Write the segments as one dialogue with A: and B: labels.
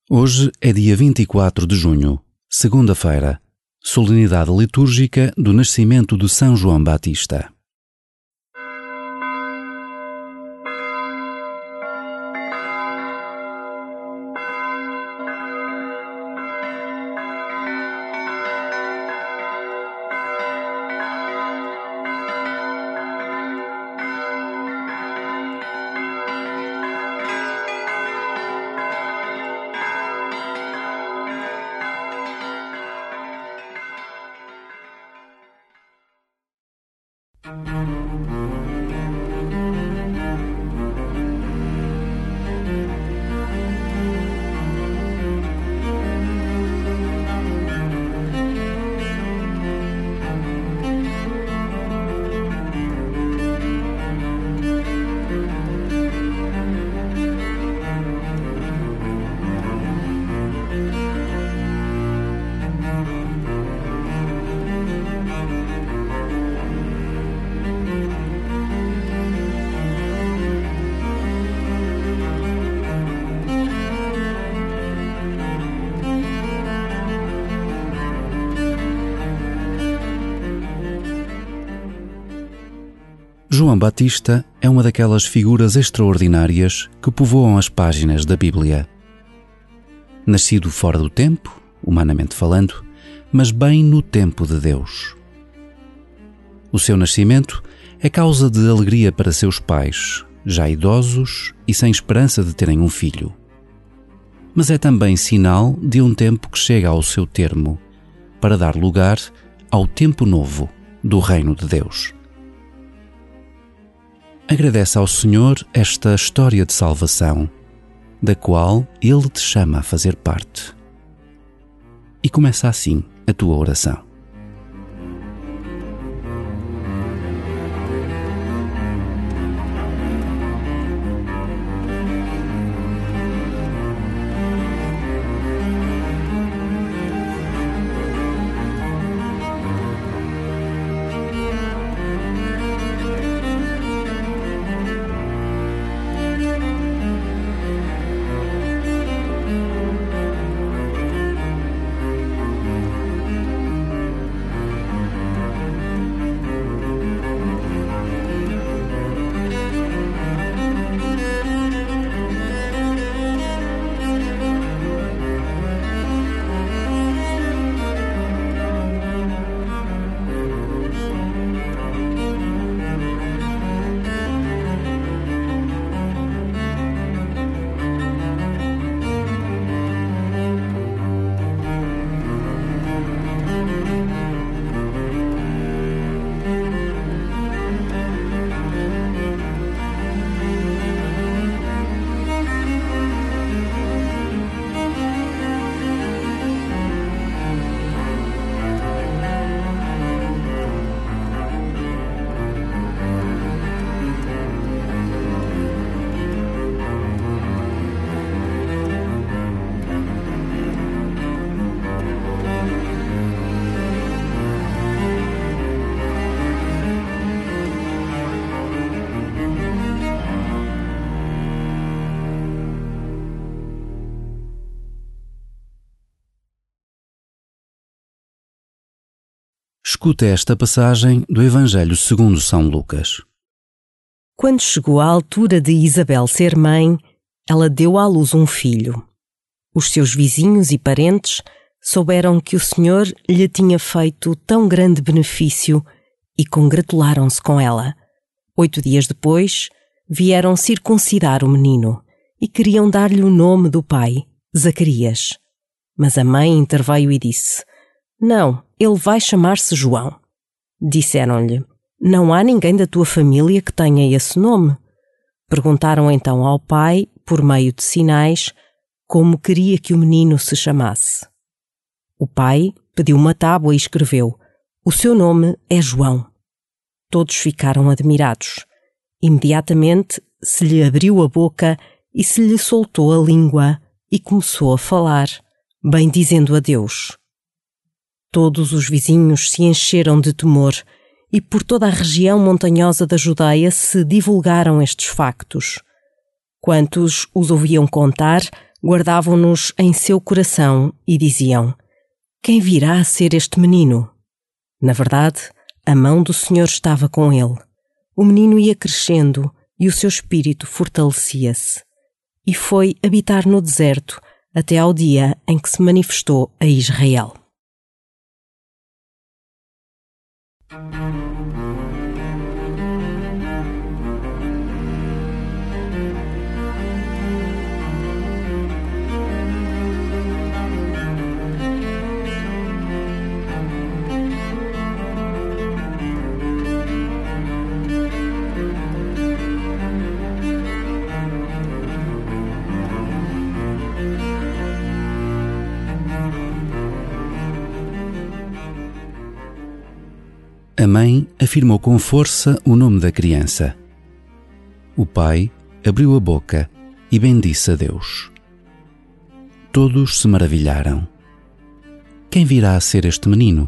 A: Hoje é dia 24 de junho, segunda-feira, solenidade litúrgica do nascimento de São João Batista. João Batista é uma daquelas figuras extraordinárias que povoam as páginas da Bíblia. Nascido fora do tempo, humanamente falando, mas bem no tempo de Deus. O seu nascimento é causa de alegria para seus pais, já idosos e sem esperança de terem um filho. Mas é também sinal de um tempo que chega ao seu termo, para dar lugar ao tempo novo do reino de Deus. Agradece ao Senhor esta história de salvação, da qual Ele te chama a fazer parte. E começa assim a tua oração. Escuta esta passagem do Evangelho segundo São Lucas.
B: Quando chegou a altura de Isabel ser mãe, ela deu à luz um filho. Os seus vizinhos e parentes souberam que o Senhor lhe tinha feito tão grande benefício e congratularam-se com ela. 8 dias depois, vieram circuncidar o menino e queriam dar-lhe o nome do pai, Zacarias. Mas a mãe interveio e disse: "Não, ele vai chamar-se João." Disseram-lhe: "Não há ninguém da tua família que tenha esse nome." Perguntaram então ao pai, por meio de sinais, como queria que o menino se chamasse. O pai pediu uma tábua e escreveu: "O seu nome é João." Todos ficaram admirados. Imediatamente se lhe abriu a boca e se lhe soltou a língua e começou a falar, bendizendo a Deus. Todos os vizinhos se encheram de temor e por toda a região montanhosa da Judeia se divulgaram estes factos. Quantos os ouviam contar, guardavam-nos em seu coração e diziam: quem virá a ser este menino? Na verdade, a mão do Senhor estava com ele. O menino ia crescendo e o seu espírito fortalecia-se. E foi habitar no deserto até ao dia em que se manifestou a Israel.
A: A mãe afirmou com força o nome da criança. O pai abriu a boca e bendisse a Deus. Todos se maravilharam. Quem virá a ser este menino?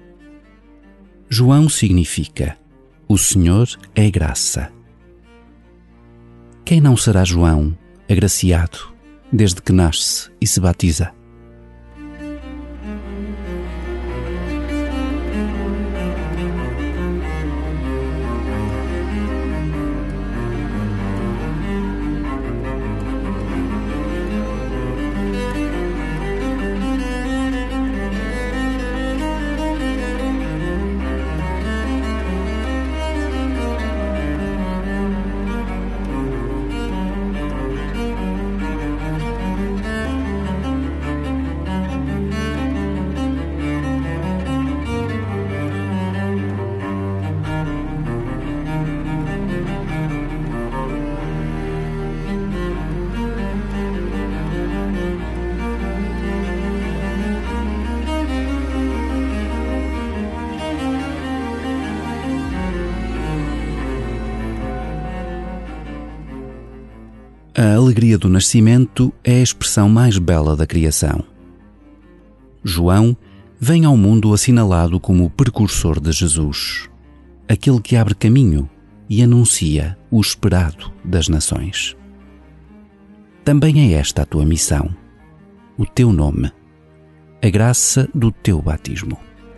A: João significa: o Senhor é graça. Quem não será João, agraciado, desde que nasce e se batiza? A alegria do nascimento é a expressão mais bela da criação. João vem ao mundo assinalado como o precursor de Jesus, aquele que abre caminho e anuncia o esperado das nações. Também é esta a tua missão, o teu nome, a graça do teu batismo.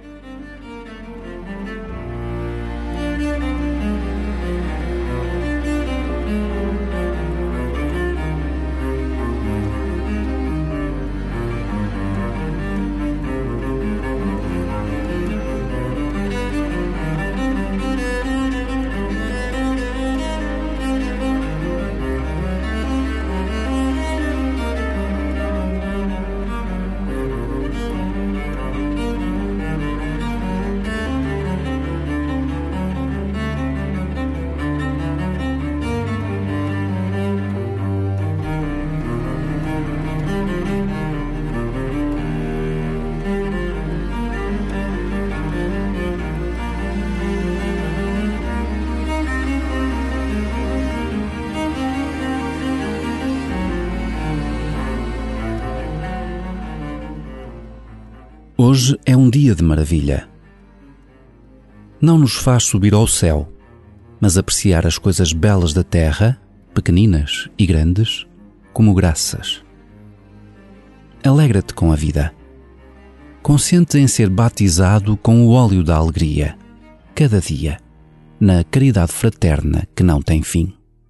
A: Hoje é um dia de maravilha. Não nos faz subir ao céu, mas apreciar as coisas belas da terra, pequeninas e grandes, como graças. Alegra-te com a vida. Consente em ser batizado com o óleo da alegria, cada dia, na caridade fraterna que não tem fim.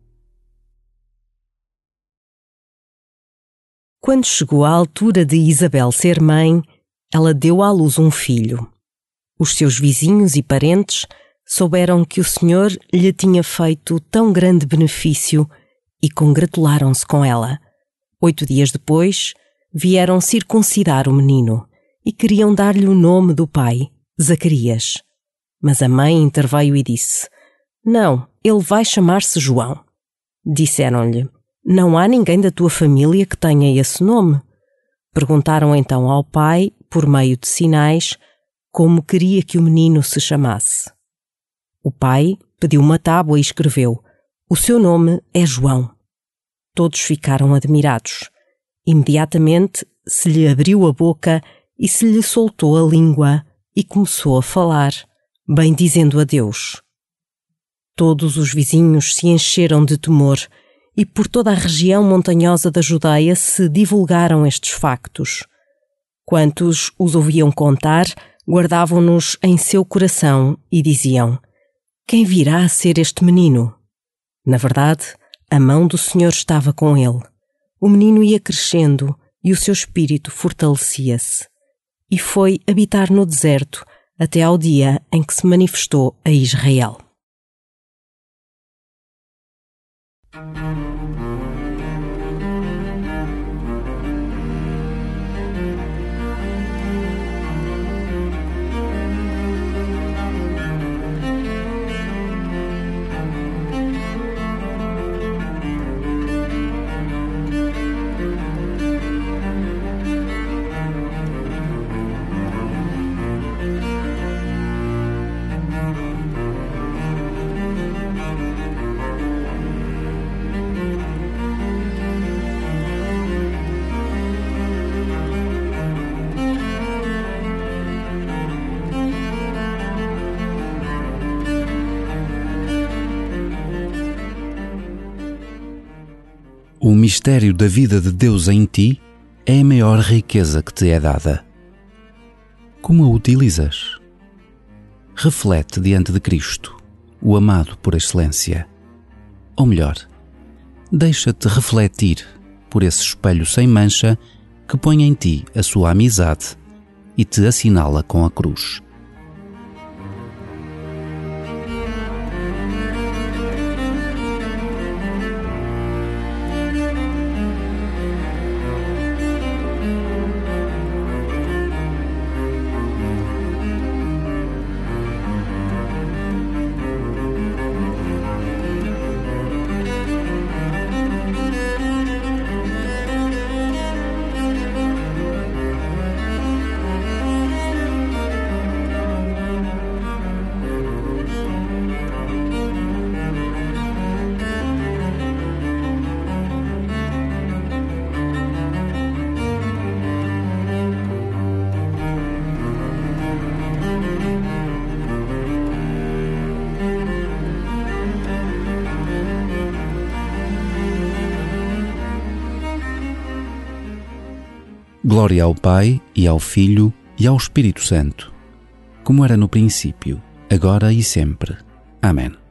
B: Quando chegou a altura de Isabel ser mãe, ela deu à luz um filho. Os seus vizinhos e parentes souberam que o Senhor lhe tinha feito tão grande benefício e congratularam-se com ela. 8 dias depois, vieram circuncidar o menino e queriam dar-lhe o nome do pai, Zacarias. Mas a mãe interveio e disse: não, ele vai chamar-se João. Disseram-lhe: não há ninguém da tua família que tenha esse nome. Perguntaram então ao pai, por meio de sinais, como queria que o menino se chamasse. O pai pediu uma tábua e escreveu: o seu nome é João. Todos ficaram admirados. Imediatamente se lhe abriu a boca e se lhe soltou a língua e começou a falar, bendizendo a Deus. Todos os vizinhos se encheram de temor e por toda a região montanhosa da Judeia se divulgaram estes factos. Quantos os ouviam contar, guardavam-nos em seu coração e diziam: quem virá a ser este menino? Na verdade, a mão do Senhor estava com ele. O menino ia crescendo e o seu espírito fortalecia-se. E foi habitar no deserto até ao dia em que se manifestou a Israel.
A: O mistério da vida de Deus em ti é a maior riqueza que te é dada. Como a utilizas? Reflete diante de Cristo, o amado por excelência. Ou melhor, deixa-te refletir por esse espelho sem mancha que põe em ti a sua amizade e te assinala com a cruz. Glória ao Pai, e ao Filho, e ao Espírito Santo, como era no princípio, agora e sempre. Amém.